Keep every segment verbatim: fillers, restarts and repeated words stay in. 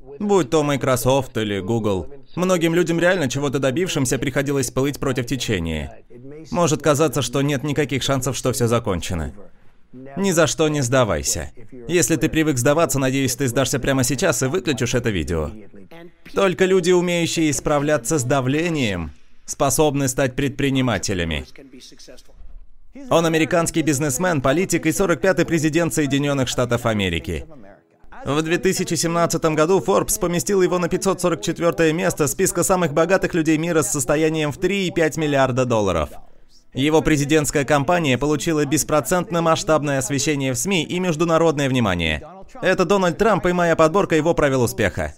Будь то Microsoft или Google. Многим людям, реально чего-то добившимся, приходилось плыть против течения. Может казаться, что нет никаких шансов, что все закончено. Ни за что не сдавайся. Если ты привык сдаваться, надеюсь, ты сдашься прямо сейчас и выключишь это видео. Только люди, умеющие справляться с давлением, способны стать предпринимателями. Он американский бизнесмен, политик и сорок пятый президент Соединенных Штатов Америки. В две тысячи семнадцатом году Forbes поместил его на пятьсот сорок четвёртое место списка самых богатых людей мира с состоянием в три и пять миллиарда долларов. Его президентская кампания получила беспроцентно масштабное освещение в СМИ и международное внимание. Это Дональд Трамп и моя подборка его правил успеха.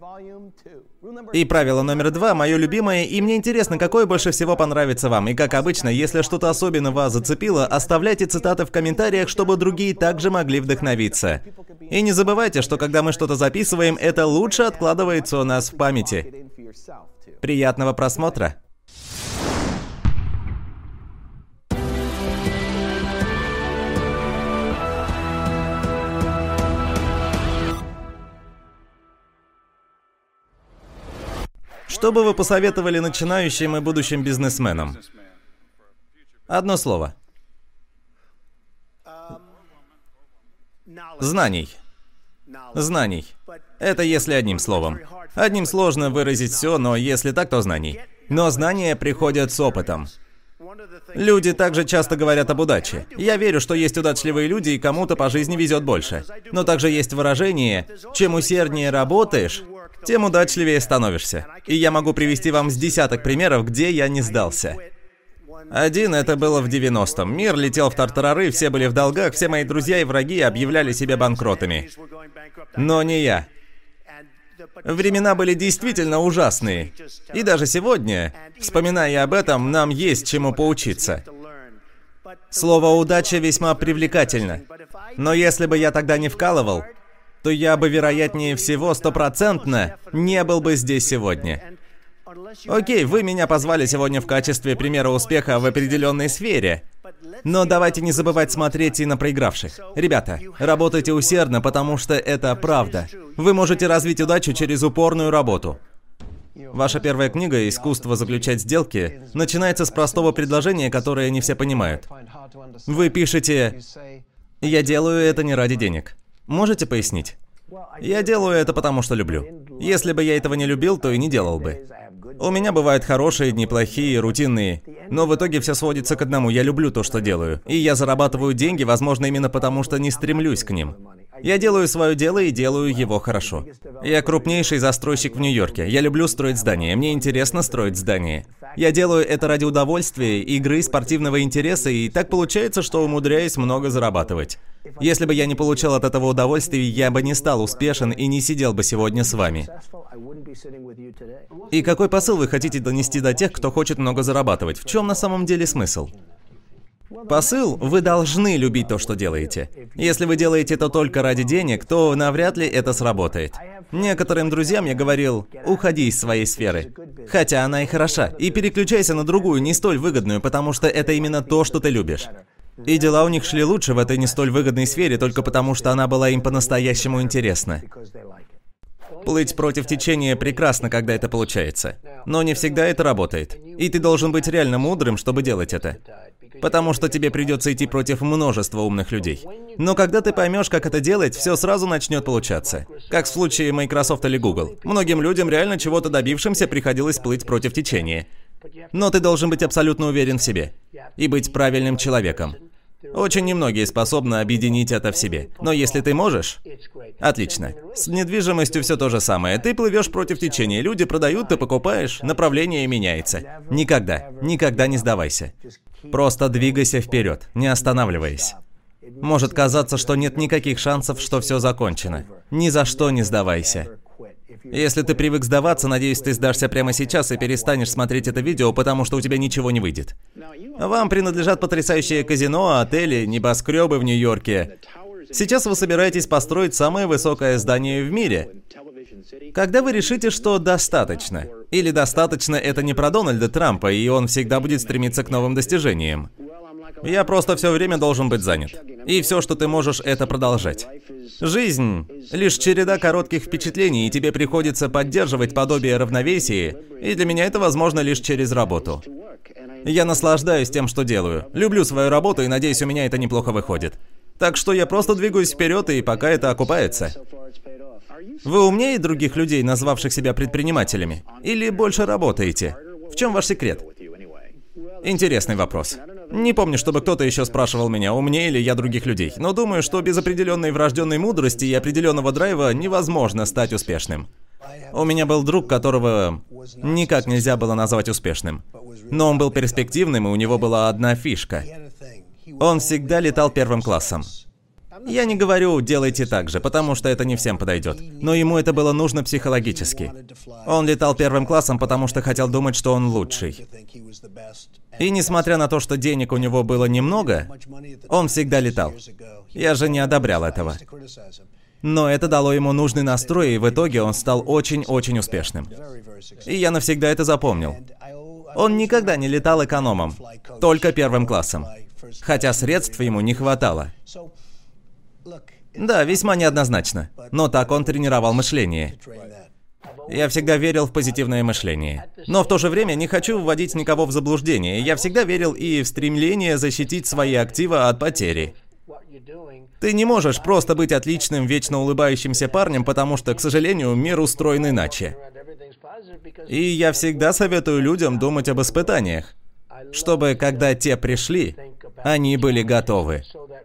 И правило номер два, мое любимое, и мне интересно, какое больше всего понравится вам. И как обычно, если что-то особенно вас зацепило, оставляйте цитаты в комментариях, чтобы другие также могли вдохновиться. И не забывайте, что когда мы что-то записываем, это лучше откладывается у нас в памяти. Приятного просмотра! Что бы вы посоветовали начинающим и будущим бизнесменам? Одно слово. Знаний. Знаний. Это если одним словом. Одним сложно выразить все, но если так, то знаний. Но знания приходят с опытом. Люди также часто говорят об удаче. Я верю, что есть удачливые люди, и кому-то по жизни везет больше. Но также есть выражение: чем усерднее работаешь, тем удачливее становишься. И я могу привести вам с десяток примеров, где я не сдался. Один, это было в девяностом. Мир летел в тартарары, все были в долгах, все мои друзья и враги объявляли себя банкротами. Но не я. Времена были действительно ужасные. И даже сегодня, вспоминая об этом, нам есть чему поучиться. Слово «удача» весьма привлекательно. Но если бы я тогда не вкалывал, то я бы, вероятнее всего, стопроцентно не был бы здесь сегодня. Окей, вы меня позвали сегодня в качестве примера успеха в определенной сфере. Но давайте не забывать смотреть и на проигравших. Ребята, работайте усердно, потому что это правда. Вы можете развить удачу через упорную работу. Ваша первая книга «Искусство заключать сделки» начинается с простого предложения, которое не все понимают. Вы пишете: «Я делаю это не ради денег». Можете пояснить? Я делаю это потому, что люблю. Если бы я этого не любил, то и не делал бы. У меня бывают хорошие дни, плохие, рутинные. Но в итоге все сводится к одному: я люблю то, что делаю. И я зарабатываю деньги, возможно, именно потому, что не стремлюсь к ним. Я делаю свое дело и делаю его хорошо. Я крупнейший застройщик в Нью-Йорке. Я люблю строить здания. Мне интересно строить здания. Я делаю это ради удовольствия, игры, спортивного интереса, и так получается, что умудряюсь много зарабатывать. Если бы я не получал от этого удовольствия, я бы не стал успешен и не сидел бы сегодня с вами. И какой посыл вы хотите донести до тех, кто хочет много зарабатывать? В чем на самом деле смысл? Посыл: вы должны любить то, что делаете. Если вы делаете это только ради денег, то навряд ли это сработает. Некоторым друзьям я говорил: уходи из своей сферы. Хотя она и хороша. И переключайся на другую, не столь выгодную, потому что это именно то, что ты любишь. И дела у них шли лучше в этой не столь выгодной сфере, только потому что она была им по-настоящему интересна. Плыть против течения прекрасно, когда это получается. Но не всегда это работает. И ты должен быть реально мудрым, чтобы делать это. Потому что тебе придется идти против множества умных людей. Но когда ты поймешь, как это делать, все сразу начнет получаться. Как в случае Microsoft или Google. Многим людям, реально чего-то добившимся, приходилось плыть против течения. Но ты должен быть абсолютно уверен в себе. И быть правильным человеком. Очень немногие способны объединить это в себе. Но если ты можешь... Отлично. С недвижимостью все то же самое. Ты плывешь против течения, люди продают, ты покупаешь, направление меняется. Никогда, никогда не сдавайся. Просто двигайся вперед, не останавливаясь. Может казаться, что нет никаких шансов, что все закончено. Ни за что не сдавайся. Если ты привык сдаваться, надеюсь, ты сдашься прямо сейчас и перестанешь смотреть это видео, потому что у тебя ничего не выйдет. Вам принадлежат потрясающие казино, отели, небоскребы в Нью-Йорке. Сейчас вы собираетесь построить самое высокое здание в мире. Когда вы решите, что достаточно? Или достаточно — это не про Дональда Трампа, и он всегда будет стремиться к новым достижениям. Я просто все время должен быть занят. И все, что ты можешь, это продолжать. Жизнь — лишь череда коротких впечатлений, и тебе приходится поддерживать подобие равновесия, и для меня это возможно лишь через работу. Я наслаждаюсь тем, что делаю. Люблю свою работу, и надеюсь, у меня это неплохо выходит. Так что я просто двигаюсь вперед, и пока это окупается. Вы умнее других людей, назвавших себя предпринимателями? Или больше работаете? В чем ваш секрет? Интересный вопрос. Не помню, чтобы кто-то еще спрашивал меня, умнее ли я других людей, но думаю, что без определенной врожденной мудрости и определенного драйва невозможно стать успешным. У меня был друг, которого никак нельзя было назвать успешным. Но он был перспективным, и у него была одна фишка. Он всегда летал первым классом. Я не говорю, делайте так же, потому что это не всем подойдет. Но ему это было нужно психологически. Он летал первым классом, потому что хотел думать, что он лучший. И несмотря на то, что денег у него было немного, он всегда летал. Я же не одобрял этого. Но это дало ему нужный настрой, и в итоге он стал очень-очень успешным. И я навсегда это запомнил. Он никогда не летал экономом, только первым классом. Хотя средств ему не хватало. Да, весьма неоднозначно. Но так он тренировал мышление. Я всегда верил в позитивное мышление. Но в то же время не хочу вводить никого в заблуждение. Я всегда верил и в стремление защитить свои активы от потери. Ты не можешь просто быть отличным, вечно улыбающимся парнем, потому что, к сожалению, мир устроен иначе. И я всегда советую людям думать об испытаниях, чтобы, когда те пришли, они были готовы.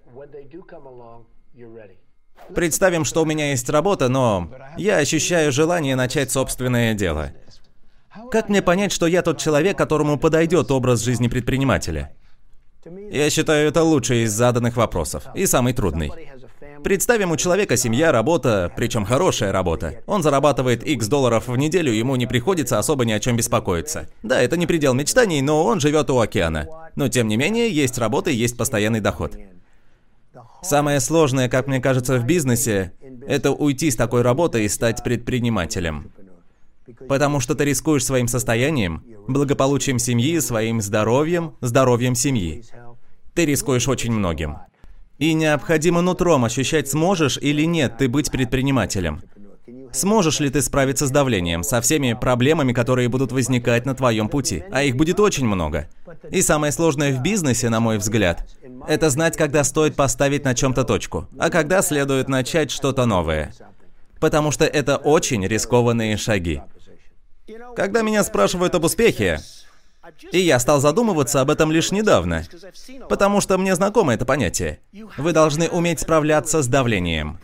Представим, что у меня есть работа, но я ощущаю желание начать собственное дело. Как мне понять, что я тот человек, которому подойдет образ жизни предпринимателя? Я считаю, это лучший из заданных вопросов и самый трудный. Представим, у человека семья, работа, причем хорошая работа. Он зарабатывает икс долларов в неделю, ему не приходится особо ни о чем беспокоиться. Да, это не предел мечтаний, но он живет у океана. Но тем не менее, есть работа и есть постоянный доход. Самое сложное, как мне кажется, в бизнесе, это уйти с такой работы и стать предпринимателем. Потому что ты рискуешь своим состоянием, благополучием семьи, своим здоровьем, здоровьем семьи. Ты рискуешь очень многим. И необходимо нутром ощущать, сможешь или нет ты быть предпринимателем. Сможешь ли ты справиться с давлением, со всеми проблемами, которые будут возникать на твоем пути? А их будет очень много. И самое сложное в бизнесе, на мой взгляд, это знать, когда стоит поставить на чем-то точку, а когда следует начать что-то новое. Потому что это очень рискованные шаги. Когда меня спрашивают об успехе, и я стал задумываться об этом лишь недавно, потому что мне знакомо это понятие. Вы должны уметь справляться с давлением.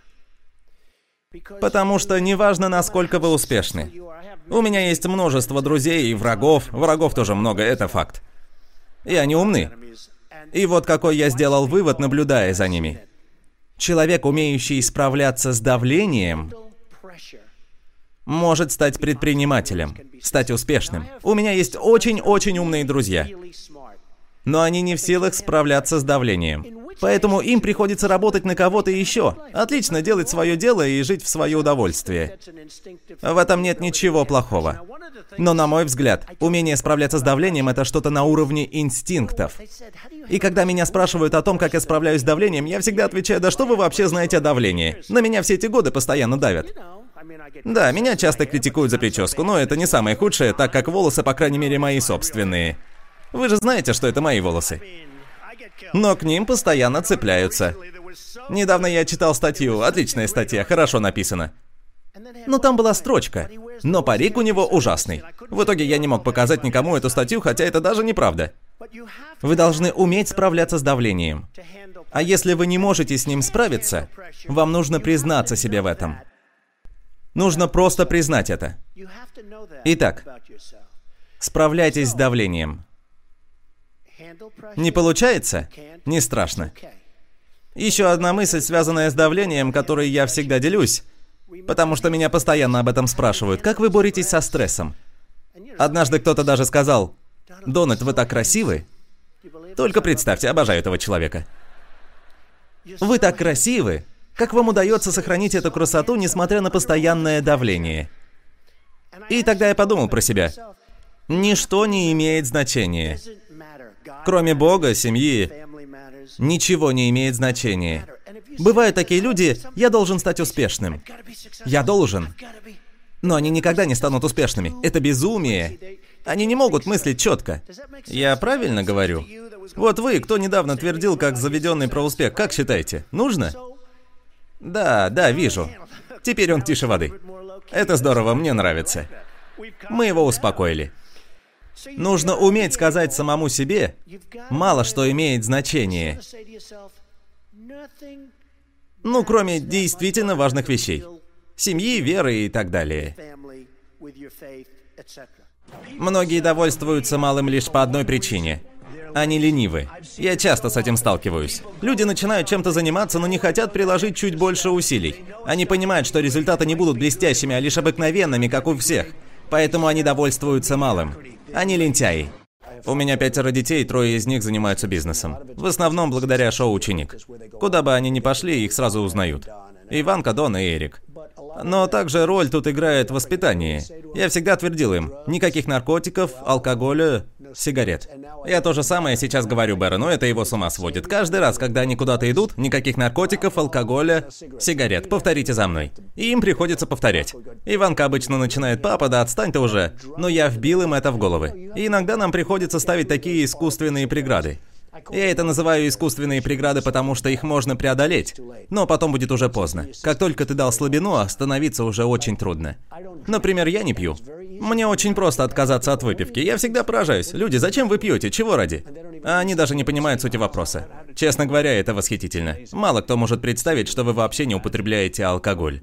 Потому что неважно, насколько вы успешны. У меня есть множество друзей и врагов. Врагов тоже много, это факт. И они умны. И вот какой я сделал вывод, наблюдая за ними. Человек, умеющий справляться с давлением, может стать предпринимателем, стать успешным. У меня есть очень-очень умные друзья. Но они не в силах справляться с давлением. Поэтому им приходится работать на кого-то еще. Отлично делать свое дело и жить в свое удовольствие. В этом нет ничего плохого. Но, на мой взгляд, умение справляться с давлением – это что-то на уровне инстинктов. И когда меня спрашивают о том, как я справляюсь с давлением, я всегда отвечаю: да что вы вообще знаете о давлении? На меня все эти годы постоянно давят. Да, меня часто критикуют за прическу, но это не самое худшее, так как волосы, по крайней мере, мои собственные. Вы же знаете, что это мои волосы. Но к ним постоянно цепляются. Недавно я читал статью, отличная статья, хорошо написана. Но там была строчка: но парик у него ужасный. В итоге я не мог показать никому эту статью, хотя это даже неправда. Вы должны уметь справляться с давлением. А если вы не можете с ним справиться, вам нужно признаться себе в этом. Нужно просто признать это. Итак, справляйтесь с давлением. Не получается? Не страшно. Еще одна мысль, связанная с давлением, которой я всегда делюсь, потому что меня постоянно об этом спрашивают. Как вы боретесь со стрессом? Однажды кто-то даже сказал: «Дональд, вы так красивы». Только представьте, обожаю этого человека. Вы так красивы. Как вам удается сохранить эту красоту, несмотря на постоянное давление? И тогда я подумал про себя. Ничто не имеет значения. Кроме Бога, семьи, ничего не имеет значения. Бывают такие люди, я должен стать успешным. Я должен. Но они никогда не станут успешными. Это безумие. Они не могут мыслить четко. Я правильно говорю? Вот вы, кто недавно твердил, как заведенный про успех, как считаете, нужно? Да, да, вижу. Теперь он тише воды. Это здорово, мне нравится. Мы его успокоили. Нужно уметь сказать самому себе, мало что имеет значение. Ну, кроме действительно важных вещей. Семьи, веры и так далее. Многие довольствуются малым лишь по одной причине. Они ленивы. Я часто с этим сталкиваюсь. Люди начинают чем-то заниматься, но не хотят приложить чуть больше усилий. Они понимают, что результаты не будут блестящими, а лишь обыкновенными, как у всех. Поэтому они довольствуются малым. Они лентяи. У меня пятеро детей, трое из них занимаются бизнесом. В основном благодаря шоу «Ученик». Куда бы они ни пошли, их сразу узнают. Иванка, Дон и Эрик. Но также роль тут играет воспитание. Я всегда твердил им, никаких наркотиков, алкоголя, сигарет. Я то же самое сейчас говорю Бэру, но это его с ума сводит. Каждый раз, когда они куда-то идут, никаких наркотиков, алкоголя, сигарет. Повторите за мной. И им приходится повторять. Иванка обычно начинает: папа, да отстань ты уже. Но я вбил им это в головы. И иногда нам приходится ставить такие искусственные преграды. Я это называю искусственные преграды, потому что их можно преодолеть. Но потом будет уже поздно. Как только ты дал слабину, остановиться уже очень трудно. Например, я не пью. Мне очень просто отказаться от выпивки. Я всегда поражаюсь. Люди, зачем вы пьете? Чего ради? А они даже не понимают сути вопроса. Честно говоря, это восхитительно. Мало кто может представить, что вы вообще не употребляете алкоголь.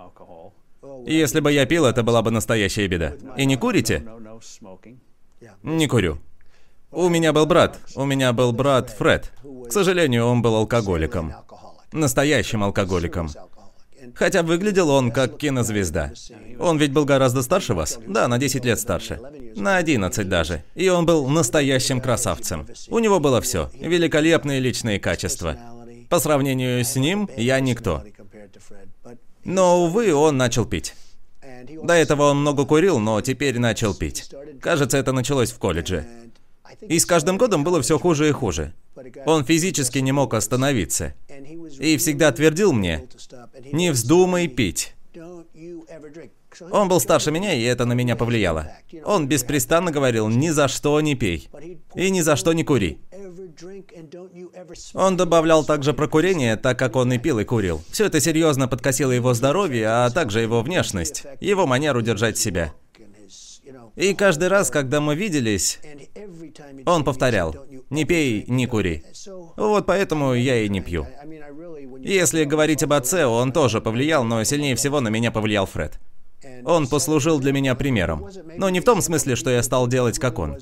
Если бы я пил, это была бы настоящая беда. И не курите? Не курю. У меня был брат. У меня был брат Фред. К сожалению, он был алкоголиком. Настоящим алкоголиком. Хотя выглядел он как кинозвезда. Он ведь был гораздо старше вас? Да, на десять лет старше. На одиннадцать даже. И он был настоящим красавцем. У него было все. Великолепные личные качества. По сравнению с ним, я никто. Но, увы, он начал пить. До этого он много курил, но теперь начал пить. Кажется, это началось в колледже. И с каждым годом было все хуже и хуже. Он физически не мог остановиться. И всегда твердил мне: не вздумай пить. Он был старше меня, и это на меня повлияло. Он беспрестанно говорил: ни за что не пей. И ни за что не кури. Он добавлял также про курение, так как он и пил, и курил. Все это серьезно подкосило его здоровье, а также его внешность, его манеру держать себя. И каждый раз, когда мы виделись, он повторял: не пей, не кури. Вот поэтому я и не пью. Если говорить об отце, он тоже повлиял, но сильнее всего на меня повлиял Фред. Он послужил для меня примером. Но не в том смысле, что я стал делать как он.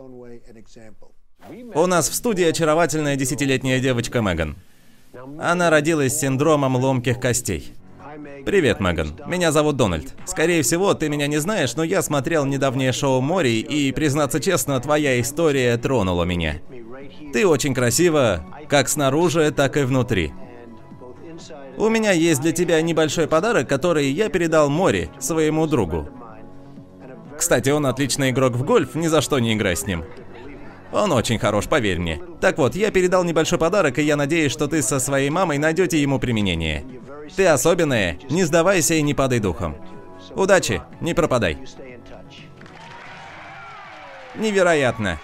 У нас в студии очаровательная десятилетняя девочка Меган. Она родилась с синдромом ломких костей. Привет, Меган. Меня зовут Дональд. Скорее всего, ты меня не знаешь, но я смотрел недавнее шоу «Мори», и, признаться честно, твоя история тронула меня. Ты очень красива, как снаружи, так и внутри. У меня есть для тебя небольшой подарок, который я передал Мори, своему другу. Кстати, он отличный игрок в гольф, ни за что не играй с ним. Он очень хорош, поверь мне. Так вот, я передал небольшой подарок, и я надеюсь, что ты со своей мамой найдете ему применение. Ты особенная, не сдавайся и не падай духом. Удачи, не пропадай. Невероятно.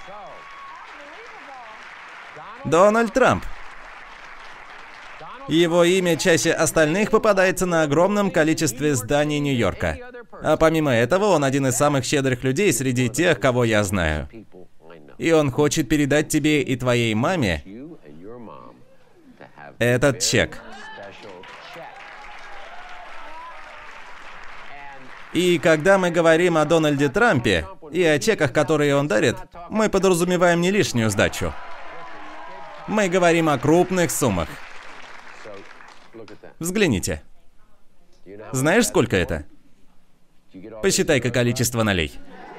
Дональд Трамп. Его имя чаще остальных попадается на огромном количестве зданий Нью-Йорка. А помимо этого, он один из самых щедрых людей среди тех, кого я знаю. И он хочет передать тебе и твоей маме этот чек. И когда мы говорим о Дональде Трампе и о чеках, которые он дарит, мы подразумеваем не лишнюю сдачу. Мы говорим о крупных суммах. Взгляните. Знаешь, сколько это? Посчитай-ка количество нолей.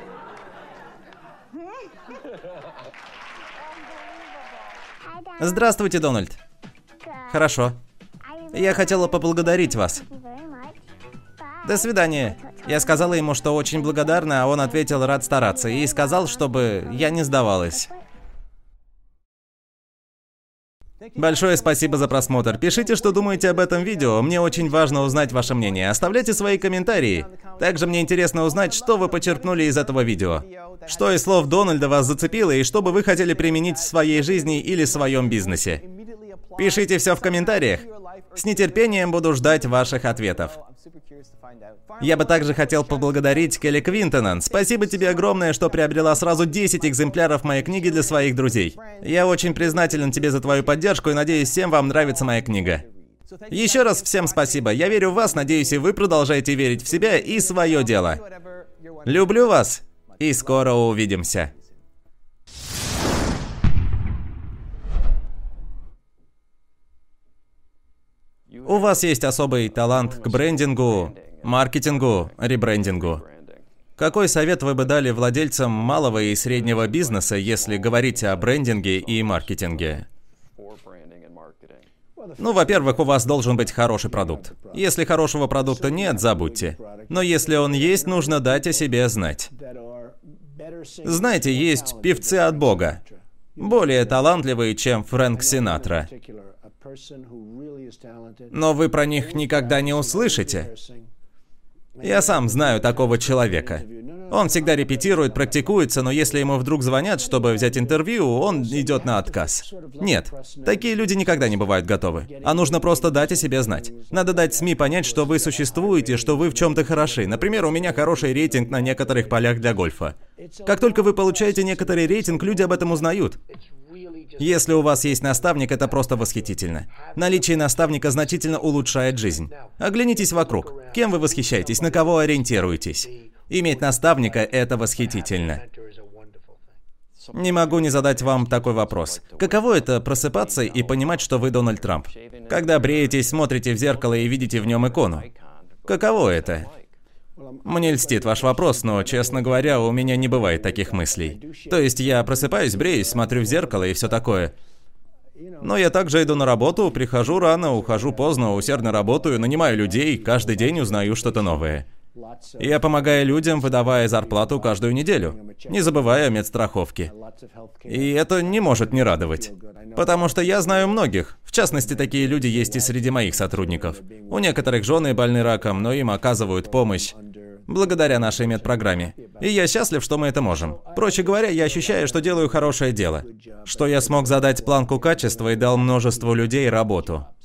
Здравствуйте, Дональд. Хорошо. Я хотела поблагодарить вас. До свидания. Я сказала ему, что очень благодарна, а он ответил рад стараться и сказал, чтобы я не сдавалась. Большое спасибо за просмотр. Пишите, что думаете об этом видео. Мне очень важно узнать ваше мнение. Оставляйте свои комментарии. Также мне интересно узнать, что вы почерпнули из этого видео. Что из слов Дональда вас зацепило и что бы вы хотели применить в своей жизни или своем бизнесе. Пишите все в комментариях. С нетерпением буду ждать ваших ответов. Я бы также хотел поблагодарить Келли Квинтонан. Спасибо тебе огромное, что приобрела сразу десять экземпляров моей книги для своих друзей. Я очень признателен тебе за твою поддержку и надеюсь, всем вам нравится моя книга. Еще раз всем спасибо. Я верю в вас, надеюсь, и вы продолжаете верить в себя и свое дело. Люблю вас и скоро увидимся. У вас есть особый талант к брендингу, маркетингу, ребрендингу. Какой совет вы бы дали владельцам малого и среднего бизнеса, если говорить о брендинге и маркетинге? Ну, во-первых, у вас должен быть хороший продукт. Если хорошего продукта нет, забудьте. Но если он есть, нужно дать о себе знать. Знаете, есть певцы от Бога, более талантливые, чем Фрэнк Синатра. Но вы про них никогда не услышите. Я сам знаю такого человека. Он всегда репетирует, практикуется, но если ему вдруг звонят, чтобы взять интервью, он идет на отказ. Нет, такие люди никогда не бывают готовы. А нужно просто дать о себе знать. Надо дать СМИ понять, что вы существуете, что вы в чем-то хороши. Например, у меня хороший рейтинг на некоторых полях для гольфа. Как только вы получаете некоторый рейтинг, люди об этом узнают. Если у вас есть наставник, это просто восхитительно. Наличие наставника значительно улучшает жизнь. Оглянитесь вокруг. Кем вы восхищаетесь, на кого ориентируетесь? Иметь наставника – это восхитительно. Не могу не задать вам такой вопрос. Каково это просыпаться и понимать, что вы Дональд Трамп? Когда бреетесь, смотрите в зеркало и видите в нем икону. Каково это? Мне льстит ваш вопрос, но, честно говоря, у меня не бывает таких мыслей. То есть я просыпаюсь, бреюсь, смотрю в зеркало и все такое. Но я также иду на работу, прихожу рано, ухожу поздно, усердно работаю, нанимаю людей, каждый день узнаю что-то новое. Я помогаю людям, выдавая зарплату каждую неделю, не забывая о медстраховке. И это не может не радовать. Потому что я знаю многих, в частности, такие люди есть и среди моих сотрудников. У некоторых жены больны раком, но им оказывают помощь благодаря нашей медпрограмме. И я счастлив, что мы это можем. Проще говоря, я ощущаю, что делаю хорошее дело. Что я смог задать планку качества и дал множеству людей работу.